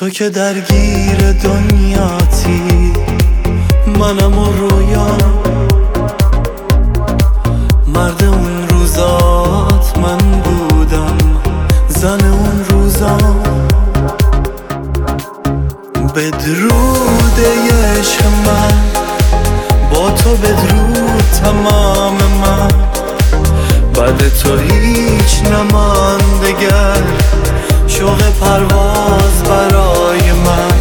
تو که درگیر دنیاتی، منم و رویام مرد اون روزات من بودم، زن اون روزام. بدرود عشق من، با تو بدرود تمام من، بعد تو هیچ نماند دگر، شوق پرواز برای من.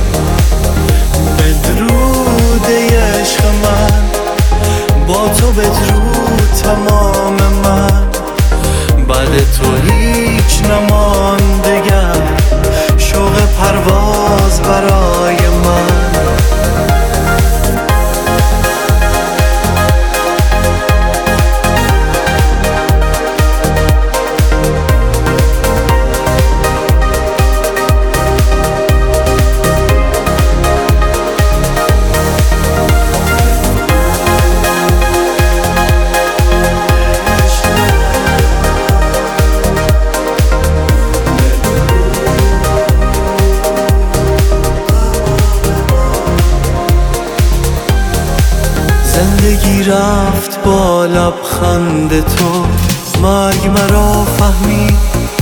بدرود عشق من، با تو بدرود تمام من، بعد تو هیچ نماند دگر، شوق پرواز برای من. زندگی رفت با لبخند تو، مرگ مرا فهمید،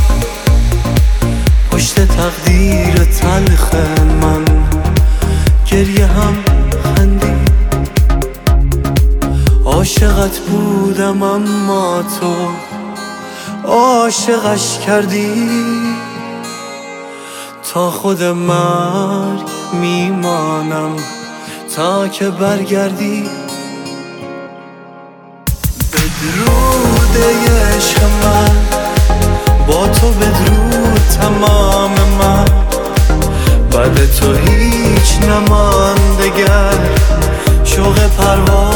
پشت تقدیر تلخ من گریه هم خندید. عاشقت بودم اما تو عاشقش کردی، تا خود مرگ میمانم تا که برگردی. بدرود عشق من، با تو بدرود تمام من، بعد تو هیچ نماند دگر، شوق پرواز